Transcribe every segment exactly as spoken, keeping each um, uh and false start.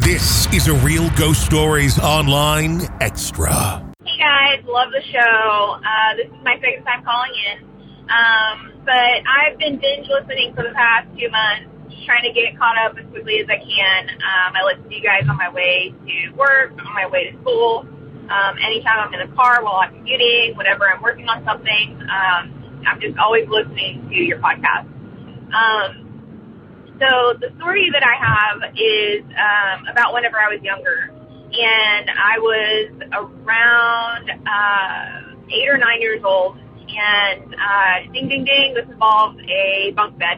This is a Real Ghost Stories Online Extra. Hey guys, love the show. Uh, this is my second time calling in. Um, but I've been binge listening for the past two months, trying to get caught up as quickly as I can. Um, I listen to you guys on my way to work, on my way to school, um, anytime I'm in the car while I'm commuting, whenever I'm working on something. Um, I'm just always listening to your podcast. Um, So the story that I have is um, about whenever I was younger, and I was around uh, eight or nine years old, and uh, ding, ding, ding, this involved a bunk bed.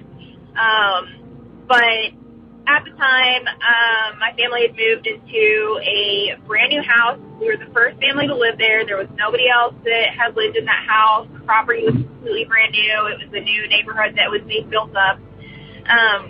Um, but at the time, um, my family had moved into a brand new house. We were the first family to live there. There was nobody else that had lived in that house. The property was completely brand new. It was a new neighborhood that was being built up. Um,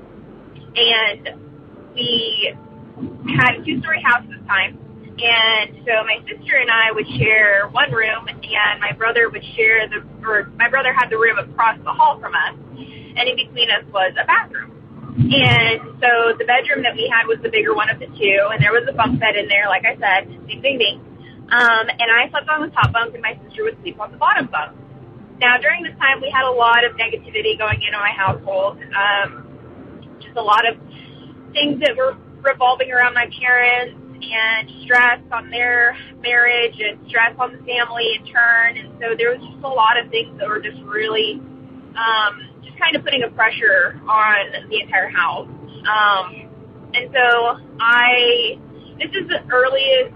And we had a two-story house at the time. And so my sister and I would share one room, and my brother would share the, or my brother had the room across the hall from us, and in between us was a bathroom. And so the bedroom that we had was the bigger one of the two, and there was a bunk bed in there, like I said, ding, ding, ding. Um, and I slept on the top bunk, and my sister would sleep on the bottom bunk. Now, during this time, we had a lot of negativity going into my household. Um, just a lot of things that were revolving around my parents and stress on their marriage and stress on the family in turn. And so there was just a lot of things that were just really um, just kind of putting a pressure on the entire house. Um, and so I, this is the earliest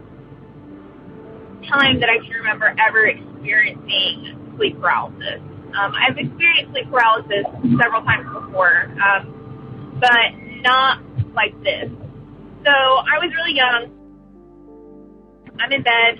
time that I can remember ever experiencing sleep paralysis. Um, I've experienced sleep paralysis several times before, um, but not like this. So I was really young. I'm in bed,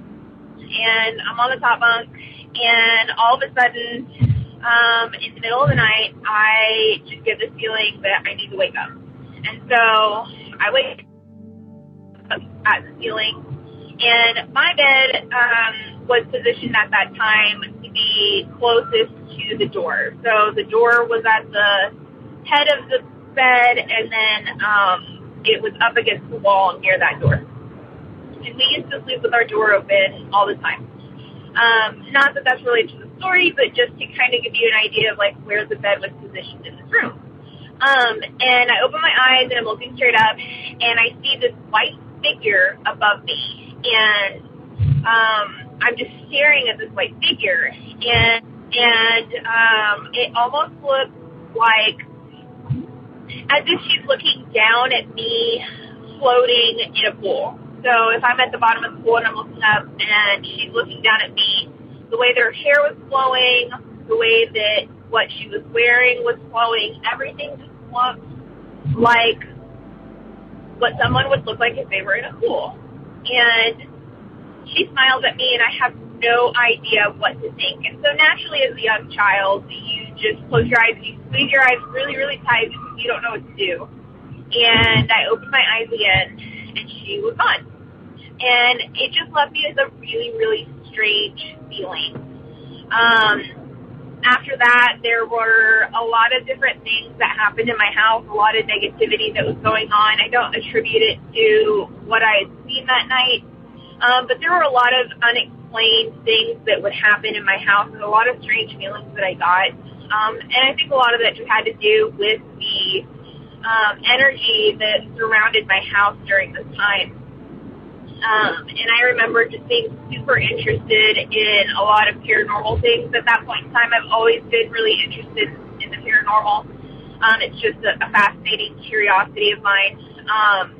and I'm on the top bunk, and all of a sudden, um, in the middle of the night, I just get this feeling that I need to wake up. And so I wake up at the ceiling, and my bed um, was positioned at that time to be closest to the door. So the door was at the head of the bed, and then um, it was up against the wall near that door. And we used to sleep with our door open all the time. Um, not that that's related to the story, but just to kind of give you an idea of like where the bed was positioned in this room. Um, and I open my eyes, and I'm looking straight up, and I see this white figure above me, and um, I'm just staring at this white figure, and and um, it almost looks like as if she's looking down at me floating in a pool. So if I'm at the bottom of the pool and I'm looking up and she's looking down at me, the way that her hair was flowing, the way that what she was wearing was flowing, everything just looked like what someone would look like if they were in a pool. And she smiles at me, and I have no idea what to think. And so naturally, as a young child, you just close your eyes and you squeeze your eyes really, really tight because you don't know what to do. And I opened my eyes again, and she was gone. And it just left me with a really, really strange feeling. Um, after that, there were a lot of different things that happened in my house, a lot of negativity that was going on. I don't attribute it to what I had seen that night, um, but there were a lot of unexplained things that would happen in my house and a lot of strange feelings that I got. Um, and I think a lot of that just had to do with the um, energy that surrounded my house during this time. Um, and I remember just being super interested in a lot of paranormal things. At that point in time, I've always been really interested in the paranormal. Um, it's just a, a fascinating curiosity of mine. Um,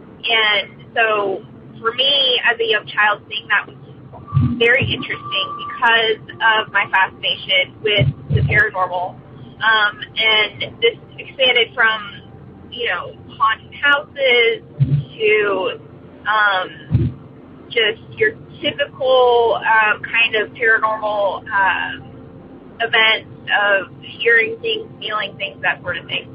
and so for me, as a young child, seeing that was very interesting because of my fascination with the paranormal. Um, and this expanded from, you know, haunted houses to um, just your typical um, kind of paranormal uh, events of hearing things, feeling things, that sort of thing.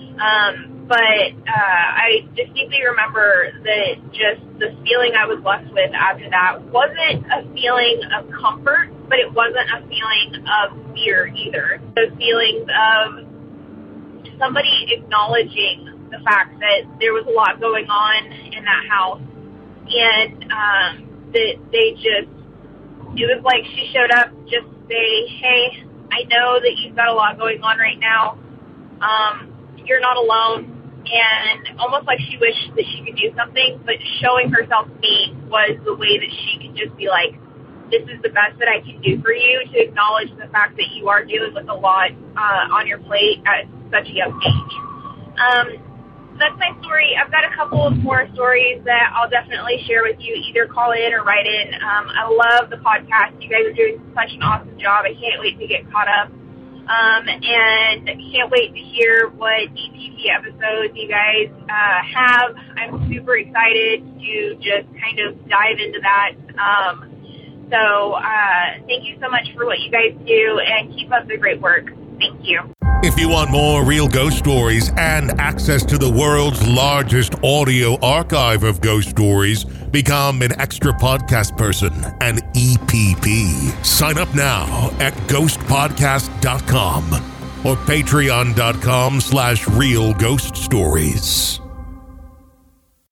Um, but uh, I distinctly remember that just the feeling I was left with after that wasn't a feeling of comfort, but it wasn't a feeling of fear either. The feelings of somebody acknowledging the fact that there was a lot going on in that house, and um, that they just, it was like she showed up just to say, hey, I know that you've got a lot going on right now. Um, you're not alone. And almost like she wished that she could do something, but showing herself to me was the way that she could just be like, this is the best that I can do for you, to acknowledge the fact that you are dealing with a lot uh, on your plate at such a young age. Um, that's my story. I've got a couple of more stories that I'll definitely share with you, either call in or write in. Um, I love the podcast. You guys are doing such an awesome job. I can't wait to get caught up. Um, and can't wait to hear what E P P episodes you guys uh, have. I'm super excited to just kind of dive into that. Um, so uh, thank you so much for what you guys do, and keep up the great work. Thank you. If you want more real ghost stories and access to the world's largest audio archive of ghost stories, become an extra podcast person, an E P P. Sign up now at ghost podcast dot com or patreon dot com slash real ghost stories.